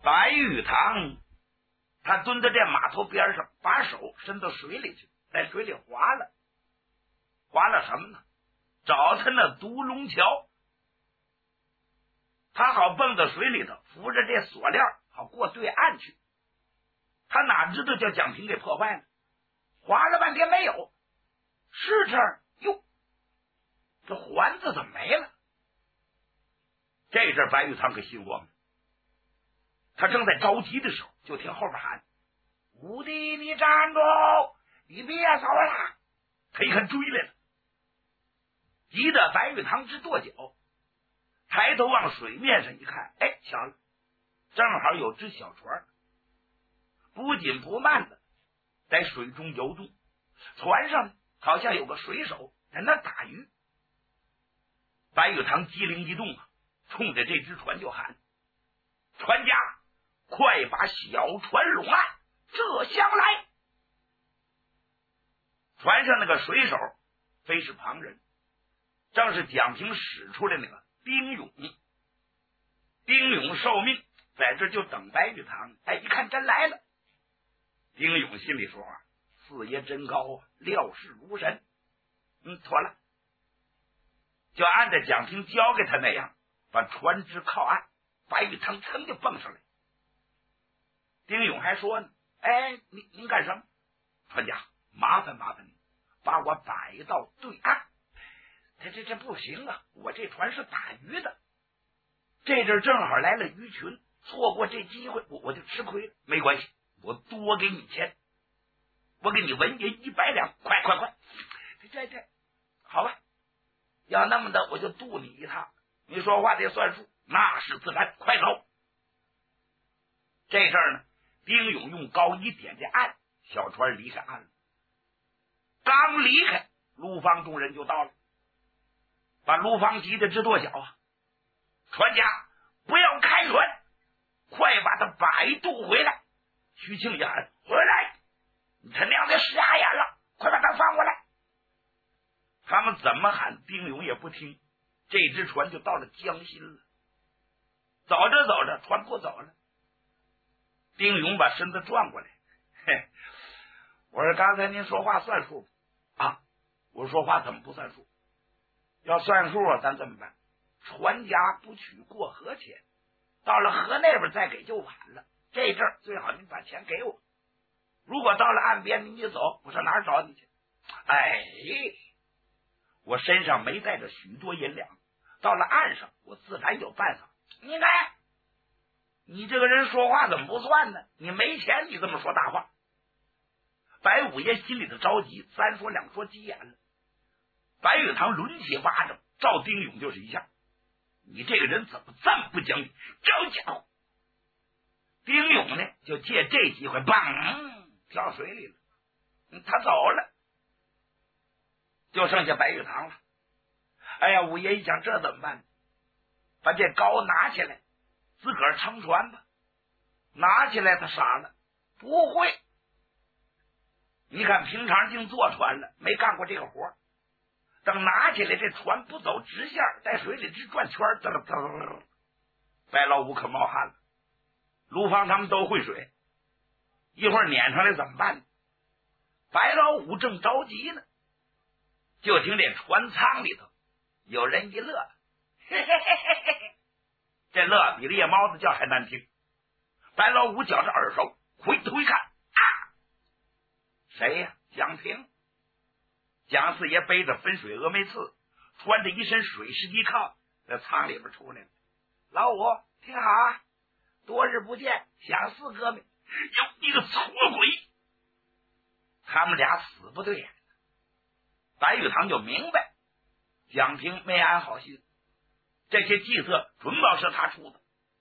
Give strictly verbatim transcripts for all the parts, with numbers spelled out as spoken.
白玉堂他蹲在这码头边上，把手伸到水里去，在水里划了划了什么呢？找他那独龙桥，他好蹦到水里头，扶着这锁链好过对岸去。他哪知道叫蒋平给破坏了，划了半天没有，是这儿哟，这环子怎么没了？这阵白玉堂可心慌了，他正在着急的时候，就听后边喊：“武帝，你站住！你别走了！”他一看追来了，急得白玉堂直跺脚，抬头往水面上一看，哎，瞧了，正好有只小船，不紧不慢的在水中游动，船上好像有个水手在那打鱼。白玉堂机灵一动啊，冲着这只船就喊：“船家，快把小船拢岸，这厢来！”船上那个水手非是旁人，正是蒋平使出来那个丁勇。丁勇受命在这就等白玉堂，哎，一看真来了。丁勇心里说啊，四爷真高啊，料事如神。嗯，妥了，就按照蒋平交给他那样，把船只靠岸。白玉堂噌就蹦上来。丁勇还说呢：“哎，您您干什么？船家，麻烦麻烦你，把我摆到对岸。”这这这不行啊，我这船是打鱼的。这阵正好来了鱼群，错过这机会，我我就吃亏了。没关系，我多给你钱，我给你文银一百两，快快快！这这这，好吧，要那么的，我就渡你一趟。你说话得算数，那是自然。快走！这阵儿呢，丁勇用篙一点这岸，小船离开岸了。刚离开，陆方众人就到了，把陆方急得直跺脚啊！船家，不要开船，快把他摆渡回来！徐庆也喊：“回来！你他娘的瞎眼了，快把他放过来！”他们怎么喊，丁勇也不听。这只船就到了江心了。走着走着，船不走了。丁勇把身子转过来，嘿，我说刚才您说话算数啊？我说话怎么不算数？要算数啊，咱怎么办？船家不取过河钱，到了河那边再给就晚了。这阵儿最好您把钱给我。如果到了岸边您一走，我上哪儿找你去？哎，我身上没带着许多银两，到了岸上我自然有办法。你看，你这个人说话怎么不算呢？你没钱你这么说大话。白五爷心里头着急，三说两说急眼了。白玉堂抡起巴掌照丁勇就是一下。你这个人怎么这么不讲理？这家伙！丁勇呢就借这机会砰跳水里了。他走了，就剩下白玉堂了。哎呀，五爷一想这怎么办？把这篙拿起来，自个儿撑船吧。拿起来他傻了，不会。你看平常净坐船了，没干过这个活。等拿起来，这船不走直线，在水里直转圈，嘚嘚嘚。白老五可冒汗了。卢芳他们都会水，一会儿撵上来怎么办呢？白老五正着急呢，就听这船舱里头有人一乐，嘿嘿嘿嘿嘿，这乐比猎猫子叫还难听。白老五觉着耳熟，回头一看，啊，谁呀？蒋平。蒋四爷背着分水峨眉刺，穿着一身水湿衣靠，在舱里边出来了。老五，听好啊，多日不见，想四哥们。哟，你个错鬼！他们俩死不对眼。白玉堂就明白，蒋平没安好心，这些计策准保是他出的。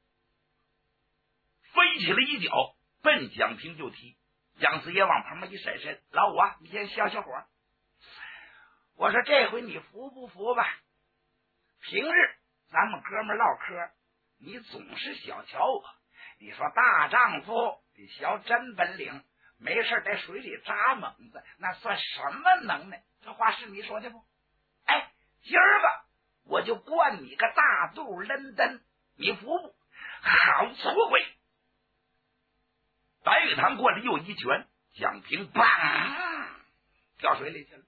飞起了一脚，奔蒋平就踢。蒋四爷往旁边一闪身，老五啊，你先消消火。我说这回你服不服吧？平日咱们哥们唠嗑，你总是小瞧我。你说大丈夫得学真本领，没事在水里扎猛子，那算什么能耐？这话是你说的不？哎，今儿个我就灌你个大肚扔灯，你服不？好粗鬼！ 白玉堂过来又一拳，蒋平砰掉水里去了。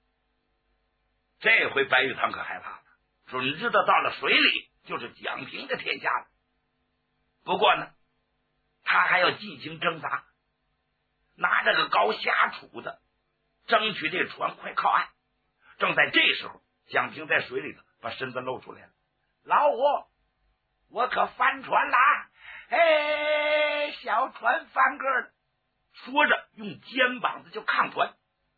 这回白玉堂可害怕了，准知道到了水里就是蒋平的天下了。不过呢，他还要进行挣扎，拿着个高下杵的，争取这船快靠岸。正在这时候，蒋平在水里头把身子露出来了。老五，我可翻船啦！哎，小船翻个了。说着用肩膀子就抗船。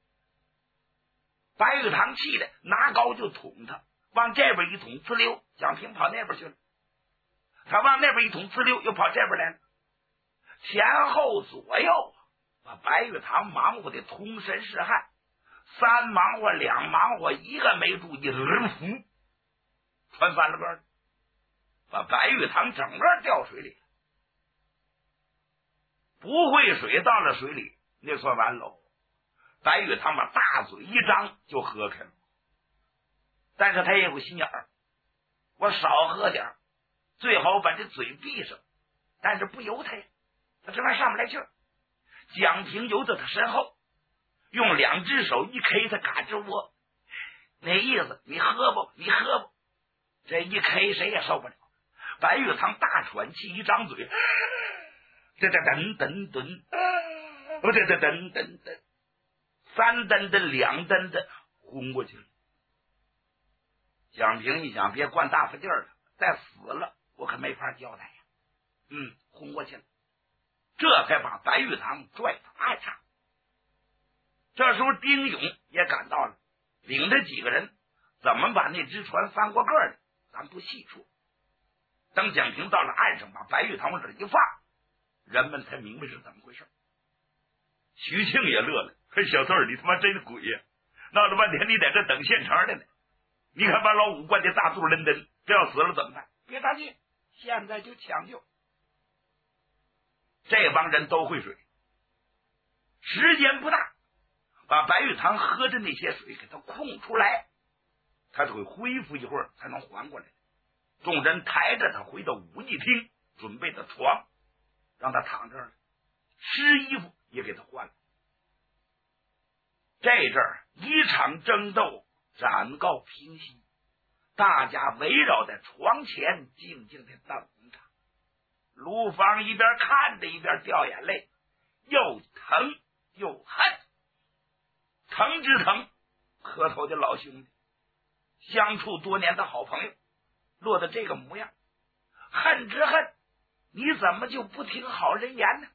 白玉堂气的拿高就捅他，往这边一捅，呲溜，蒋平跑那边去了。他往那边一捅，呲溜，又跑这边来了。前后左右把白玉堂忙活的通身是汗，三忙活两忙活，一个没注意，噗，船翻了个儿，把白玉堂整个掉水里。不会水到了水里，那算完喽。白玉堂把大嘴一张就喝开了，但是他也有心眼儿，我少喝点，最好把这嘴闭上，但是不由他呀，他这玩意上不来气儿。蒋平游到他身后，用两只手一 K 他嘎吱窝，那意思你喝不你喝不，这一 K 谁也受不了。白玉堂大喘气，一张嘴，这这噔噔噔，我这这噔噔噔，三噔噔两噔噔昏过去了。蒋平一想，别灌大发劲儿了，再死了我可没法交代呀。嗯，昏过去了，这才把白玉堂拽到岸上。这时候丁勇也赶到了，领着几个人怎么把那只船翻过个儿的，咱不细说。等蒋平到了岸上，把白玉堂往这一放，人们才明白是怎么回事。徐庆也乐了，嘿，小偷你他妈真鬼呀！闹了半天你在这等现成的呢，你看把老五灌的大肚抡抡，这要死了怎么办？别着急，现在就抢救。这帮人都会水，时间不大，把白玉堂喝的那些水给他空出来，他就会恢复一会儿才能还过来。众人抬着他回到武艺厅，准备的床让他躺这儿了，湿衣服也给他换了。这阵儿一场争斗暂告平息，大家围绕在床前静静的等着。卢芳一边看着一边掉眼泪，又疼又恨。疼之疼，磕头的老兄弟，相处多年的好朋友落得这个模样；恨之恨，你怎么就不听好人言呢？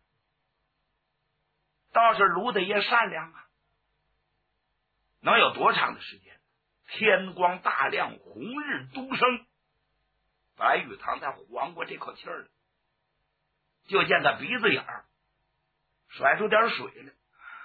倒是卢大爷善良啊。能有多长的时间？天光大亮，红日东升，白玉堂才缓过这口气儿了。就见他鼻子眼儿甩出点水来，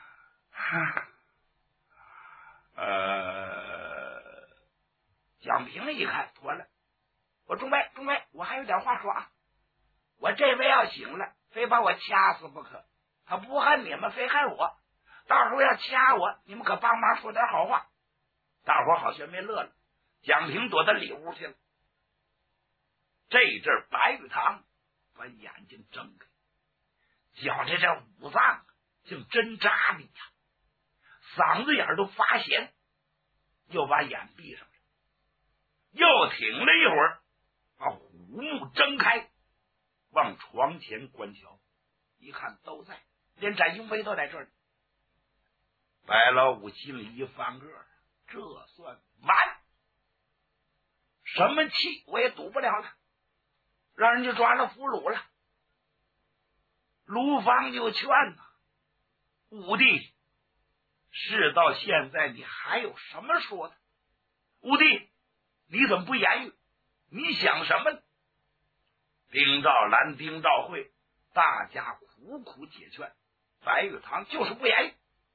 呃，蒋平一看妥了，我众位众位，我还有点话说啊。我这位要醒了，非把我掐死不可。他不恨你们，非恨我。到时候要掐我，你们可帮忙说点好话。大伙好学没乐了。蒋平躲到里屋去了。这阵白玉堂把眼睛睁开，觉着这五脏像针扎的一样，嗓子眼都发咸，又把眼闭上了，又挺了一会儿，把虎目睁开，往床前观瞧，一看都在，连展英飞都在这里。白老五心里一翻个，这算完，什么气我也赌不了了，让人家抓了俘虏了。卢芳就劝呐，五弟，事到现在你还有什么说的？五弟，你怎么不言语？你想什么呢？丁兆兰、丁兆慧大家苦苦解劝，白玉堂就是不言语。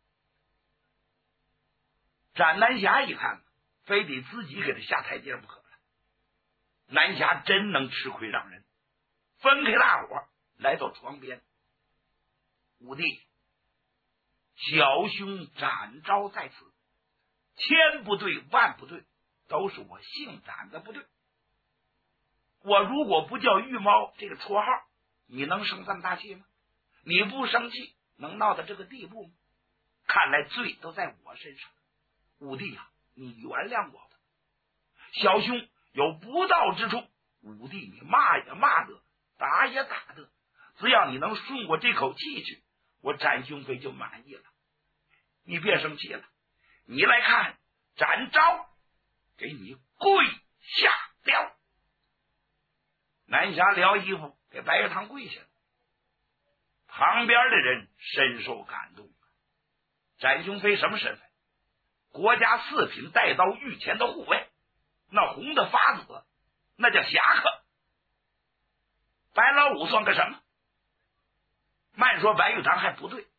展南霞一看，非得自己给他下台阶不可了。南霞真能吃亏让人，分开大伙来到床边。五弟，小兄展昭在此，千不对万不对，都是我姓展的不对。我如果不叫玉猫这个绰号，你能生这么大气吗？ 你不生气能闹到这个地步吗？看来罪都在我身上。武帝啊，你原谅我吧，小兄有不道之处，武帝你骂也骂得，打也打得，只要你能顺我这口气去，我展雄飞就满意了。你别生气了，你来看展昭给你跪下了。南侠撩衣服给白玉堂跪下了，旁边的人深受感动。展雄飞什么身份？国家四品带刀御前的护卫，那红的发紫，那叫侠客。白老五算个什么？慢说白玉堂还不对，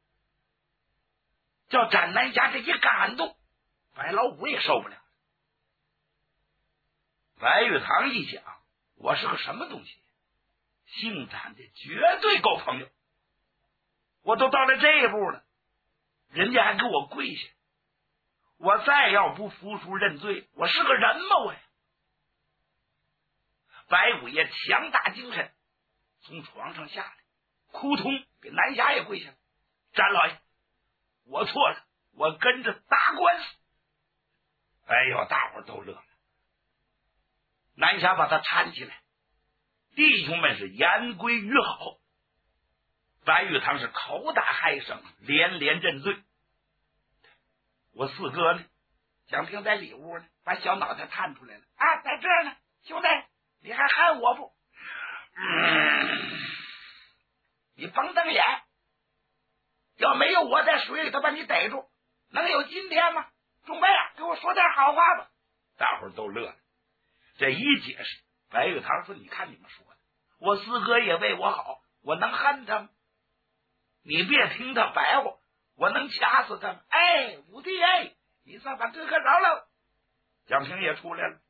叫展南侠这一感动，白老五也受不了。白玉堂一想，我是个什么东西？姓展的绝对够朋友，我都到了这一步了，人家还给我跪下，我再要不服输认罪，我是个人吗？我呀！白五爷强大精神，从床上下来，扑通给南侠也跪下了。展老爷，我错了，我跟着打官司。哎呦，大伙都乐了。南侠把他搀起来，弟兄们是言归于好。白玉堂是口打嗨声，连连认罪。我四哥呢？蒋平在里屋呢，把小脑袋探出来了。啊，在这儿呢，兄弟，你还喊我不？嗯，你甭瞪眼，要没有我在水里头把你逮住，能有今天吗？钟贝啊，给我说点好话吧。大伙儿都乐了。这一解释，白玉堂说：“你看你们说的，我四哥也为我好，我能恨他吗？你别听他白话，我能掐死他吗？哎，武帝哎，你算把哥哥饶了。”蒋平也出来了。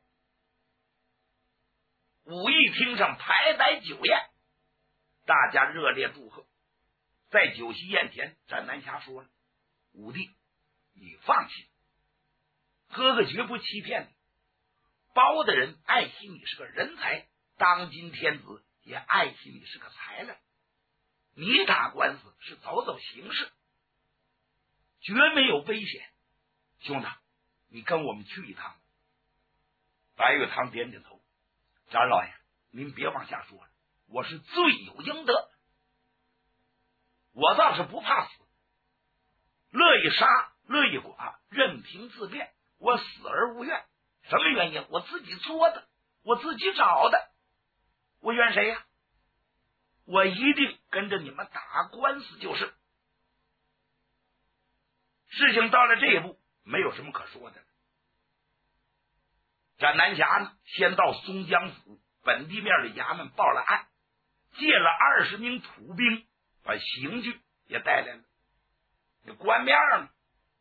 武艺厅上排摆酒宴，大家热烈祝贺。在酒席宴前，展南侠说了：“武帝，你放心，哥哥绝不欺骗你。包大人爱惜你是个人才，当今天子也爱惜你是个才来。你打官司是走走形式，绝没有危险。兄弟，你跟我们去一趟。”白玉堂点点头：“展老爷，您别往下说了，我是罪有应得，我倒是不怕死，乐意杀乐意剐，任凭自便，我死而无怨。什么原因？我自己作的，我自己找的，我怨谁呀？我一定跟着你们打官司就是。”事情到了这一步，没有什么可说的了。展南侠呢，先到松江府本地面的衙门报了案，借了二十名土兵，把刑具也带来了。那官面呢，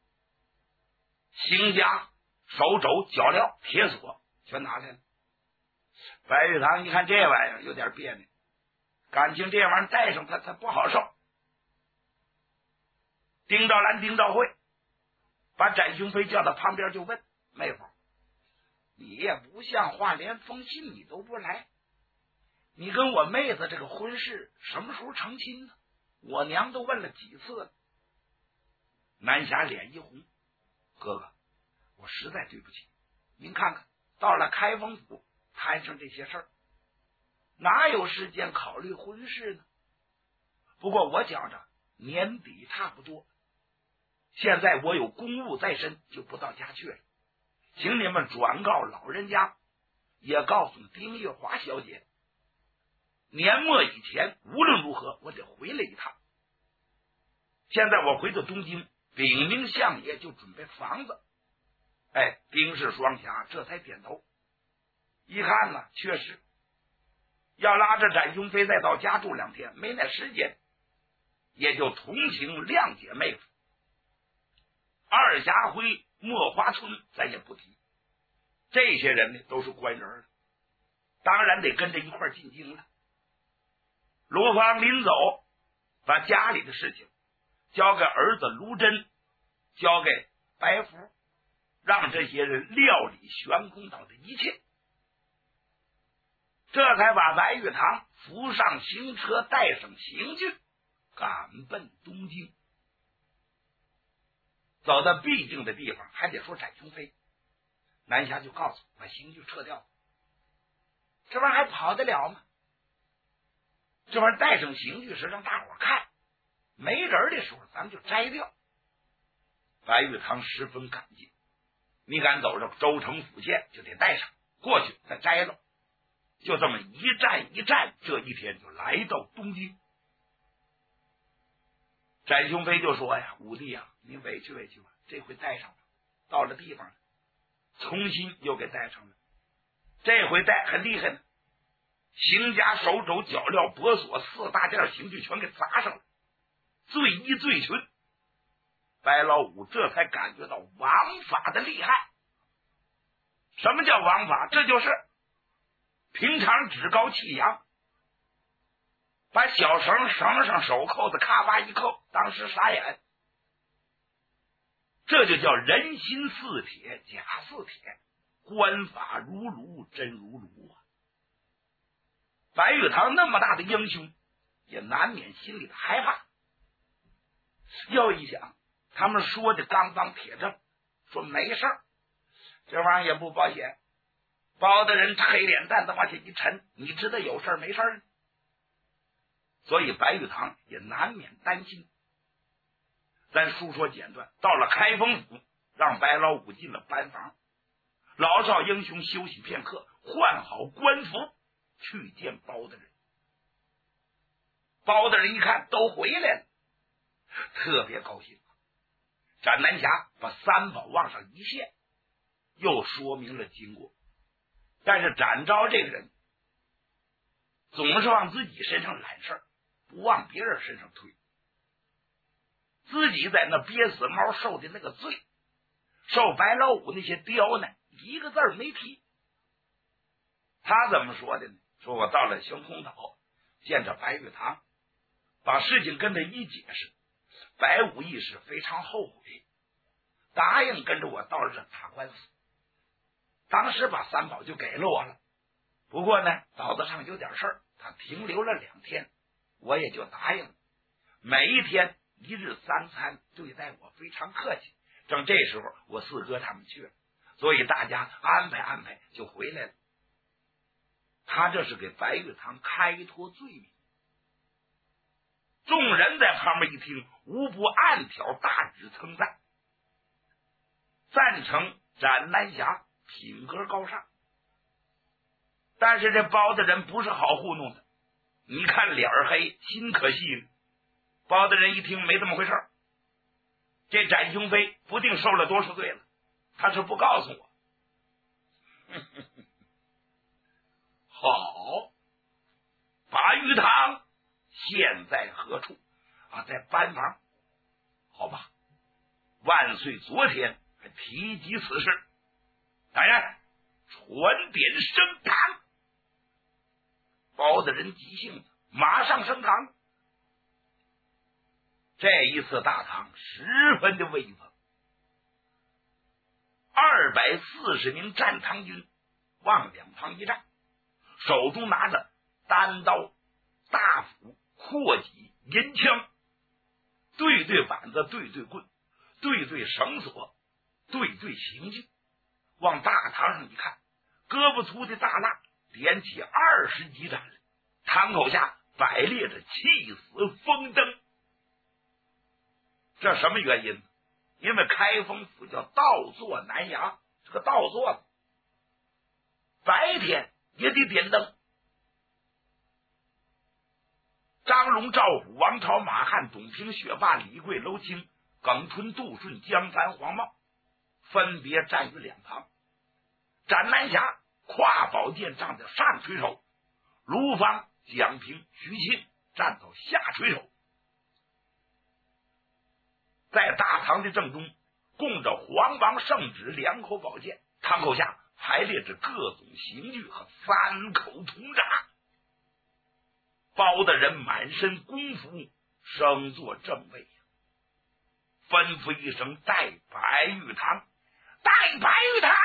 刑枷、手肘、脚镣、铁锁全拿来了。白玉堂一看这玩意儿有点别扭，感情这玩意儿带上他他不好受。丁兆兰、丁兆慧把展雄飞叫到旁边就问：“妹夫，你也不像话，连封信你都不来，你跟我妹子这个婚事什么时候成亲呢？我娘都问了几次了。”南侠脸一红：“哥哥，我实在对不起，您看看到了开封府摊上这些事儿，哪有时间考虑婚事呢？不过我觉着年底差不多，现在我有公务在身，就不到家去了，请你们转告老人家，也告诉丁月华小姐，年末以前无论如何我得回来一趟。现在我回到东京，禀明相爷就准备房子。”哎，丁氏双侠这才点头。一看呢，确实要拉着展雄飞再到家住两天，没那时间，也就同情谅解妹夫。二侠辉、墨花村咱也不提，这些人呢都是官人了，当然得跟着一块进京了。卢芳临走，把家里的事情交给儿子卢真，交给白福，让这些人料理悬空岛的一切，这才把白玉堂扶上行车，带上刑具， 赶奔东京。走到必经的地方，还得说展雄飞。南侠就告诉把刑具撤掉，这玩意儿还跑得了吗？这玩意儿带上刑具是让大伙看，没人的时候咱们就摘掉。白玉堂十分感激，你敢走着州城府县就得带上，过去再摘了。就这么一站一站，这一天就来到东京。展雄飞就说呀：“武帝啊，你委屈委屈吧，这回带上了，到了地方了，重新又给带上了。这回带很厉害呢，邢家手肘脚镣脖锁四大件刑具全给砸上了，最一最群。”白老五这才感觉到王法的厉害。什么叫王法？这就是平常趾高气扬，把小绳绳上手扣子咔吧一扣，当时傻眼。这就叫人心似铁，假似铁，官法如炉，真如炉啊！白玉堂那么大的英雄，也难免心里的害怕。又一想，他们说的刚刚铁证，说没事儿，这玩意儿也不保险。包大人黑脸蛋子往下一沉，你知道有事没事呢？所以白玉堂也难免担心。咱书说简短，到了开封府，让白老五进了班房，老少英雄休息片刻，换好官服去见包大人。包大人一看都回来了，特别高兴。展南侠把三宝往上一献，又说明了经过。但是展昭这个人总是往自己身上揽事儿，不往别人身上推，自己在那憋死猫受的那个罪，受白老五那些刁难，一个字儿没提。他怎么说的呢？说我到了雄空岛，见着白玉堂，把事情跟他一解释，白武义是非常后悔，答应跟着我到这打官司。当时把三宝就给了我了，不过呢，岛子上有点事儿，他停留了两天，我也就答应了。每一天一日三餐对待我非常客气，正这时候我四哥他们去了，所以大家安排安排就回来了。他这是给白玉堂开脱罪名。众人在旁边一听，无不暗挑大指称赞，赞成展南侠品格高尚。但是这包大人不是好糊弄的，你看脸黑心可细了。包大人一听没这么回事，这展雄飞不定受了多少罪了，他是不告诉我。好，白玉堂现在何处啊？在班房。好吧，万岁昨天还提及此事，大人传点升堂。包大人急性子，马上升堂。这一次大堂十分的威风，二百四十名战堂军往两旁一站，手中拿着单刀、大斧、阔戟、银枪，对对板子，对对棍，对对绳索，对对刑具。往大堂上一看，胳膊粗的大蜡点起二十几盏，堂口下摆列着气死风灯。这什么原因？因为开封府叫倒座南衙，这个倒座子白天也得点灯。张龙、赵虎、王朝、马汉、董平、薛霸、李贵、娄清、耿春、杜顺、江帆、黄茂分别站于两旁。展南侠挎宝剑站在上垂手，卢芳、蒋平、徐庆站到下垂手。在大堂的正中供着黄王圣旨两口宝剑，堂口下排列着各种刑具和三口铜铡。包大人满身功夫，升坐正位，吩咐一声带白玉堂，带白玉堂，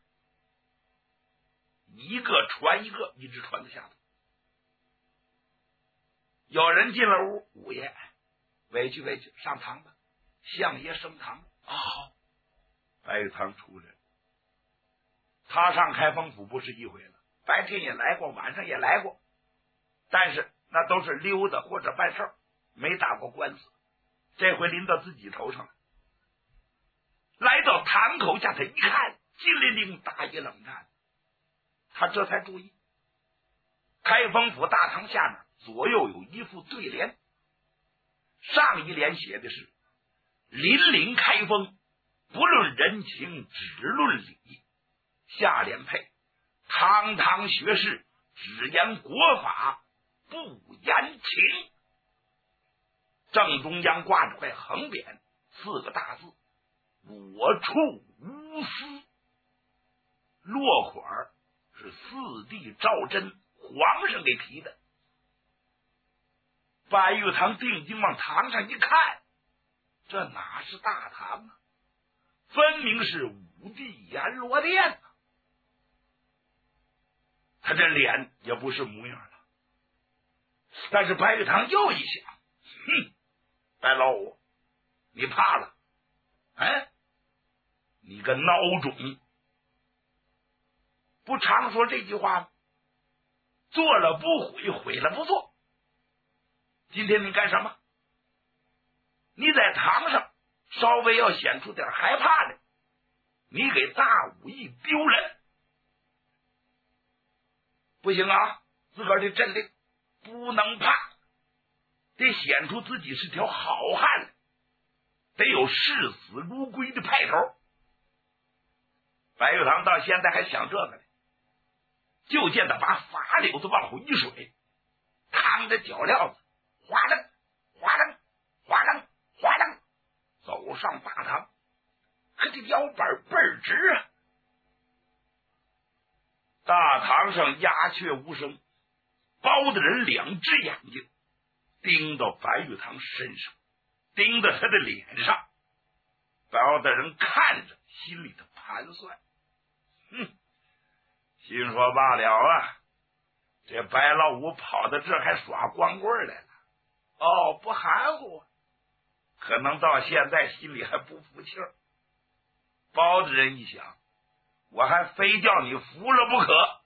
一个传一个，一直传到下头。有人进了屋，五爷委屈委屈，上堂吧，相爷升堂啊。好，白玉堂出来了。他上开封府不是一回了，白天也来过，晚上也来过，但是那都是溜达或者办事儿，没打过官司。这回临到自己头上了。来到堂口下，他一看，金铃铃打一冷战，他这才注意，开封府大堂下面左右有一副对联，上一联写的是临临开封，不论人情只论理，下联配堂堂学士，只言国法不言情。正中央挂着块横匾，四个大字，我处无私。落款是四弟赵祯，皇上给提的。白玉堂定睛往堂上一看，这哪是大堂啊，分明是武帝阎罗殿啊。他这脸也不是模样了。但是白玉堂又一想，哼，白老五，你怕了？哎，你个孬种！不常说这句话吗？做了不悔，悔了不做。今天你干什么？你在堂上稍微要显出点害怕的，你给大武艺丢人。不行啊，自个儿的镇定，不能怕，得显出自己是条好汉来，得有视死如归的派头。白玉堂到现在还想这个呢，就见他把法柳子往后一水，趟着脚镣子，哗楞哗楞哗楞哗楞走上大堂，可这腰板倍儿直啊！大堂上鸦雀无声，包大人两只眼睛盯到白玉堂身上，盯到他的脸上。包大人看着，心里头盘算，哼，心说罢了啊，这白老五跑到这还耍光棍来了，哦，不含糊，可能到现在心里还不服气儿。包大人一想，我还非叫你服了不可，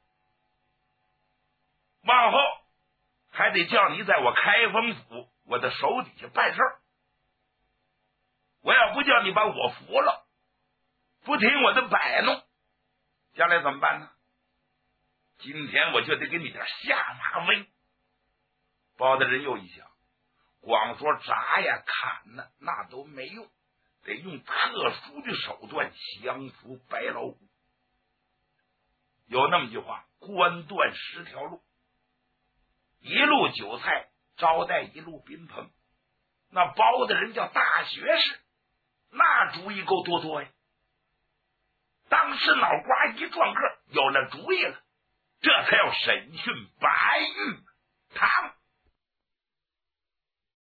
往后还得叫你在我开封府我的手底下办事儿。我要不叫你把我服了，不听我的摆弄，将来怎么办呢？今天我就得给你点下马威。包大人又一想，光说铡呀砍呢，那都没用，得用特殊的手段降服白老五。有那么句话，官断十条路，一路韭菜招待一路宾朋。那包大人叫大学士，那主意够多多呀。当时脑瓜一转个，有了主意了，这才要审讯白玉堂。